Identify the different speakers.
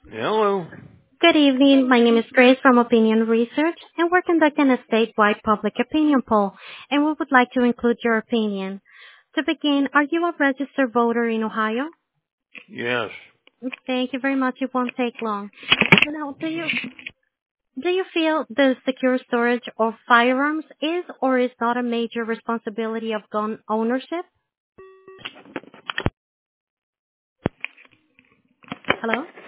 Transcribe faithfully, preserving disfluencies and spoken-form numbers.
Speaker 1: Hello.
Speaker 2: Good evening. My name is Grace from Opinion Research, and we're conducting a statewide public opinion poll, and we would like to include your opinion. To begin, are you a registered voter in Ohio?
Speaker 1: Yes.
Speaker 2: Thank you very much. It won't take long. Now, do you do you feel the secure storage of firearms is or is not a major responsibility of gun ownership? Hello?